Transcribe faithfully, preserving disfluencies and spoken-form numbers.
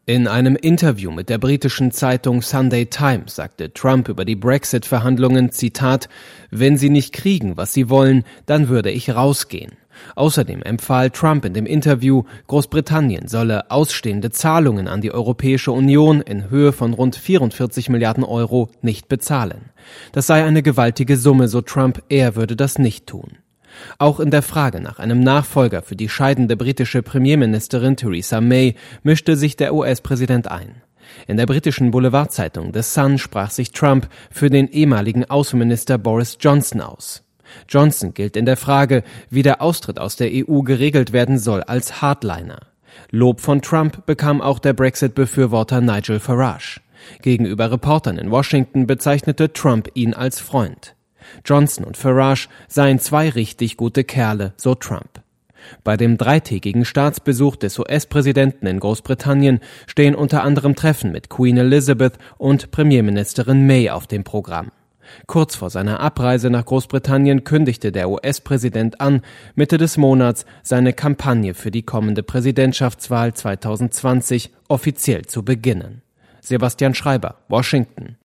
In einem Interview mit der britischen Zeitung Sunday Times sagte Trump über die Brexit-Verhandlungen, Zitat, »Wenn sie nicht kriegen, was sie wollen, dann würde ich rausgehen.« Außerdem empfahl Trump in dem Interview, Großbritannien solle ausstehende Zahlungen an die Europäische Union in Höhe von rund vierundvierzig Milliarden Euro nicht bezahlen. Das sei eine gewaltige Summe, so Trump, er würde das nicht tun. Auch in der Frage nach einem Nachfolger für die scheidende britische Premierministerin Theresa May mischte sich der U S-Präsident ein. In der britischen Boulevardzeitung The Sun sprach sich Trump für den ehemaligen Außenminister Boris Johnson aus. Johnson gilt in der Frage, wie der Austritt aus der E U geregelt werden soll, als Hardliner. Lob von Trump bekam auch der Brexit-Befürworter Nigel Farage. Gegenüber Reportern in Washington bezeichnete Trump ihn als Freund. Johnson und Farage seien zwei richtig gute Kerle, so Trump. Bei dem dreitägigen Staatsbesuch des U S-Präsidenten in Großbritannien stehen unter anderem Treffen mit Queen Elizabeth und Premierministerin May auf dem Programm. Kurz vor seiner Abreise nach Großbritannien kündigte der U S-Präsident an, Mitte des Monats seine Kampagne für die kommende Präsidentschaftswahl zwanzig zwanzig offiziell zu beginnen. Sebastian Schreiber, Washington.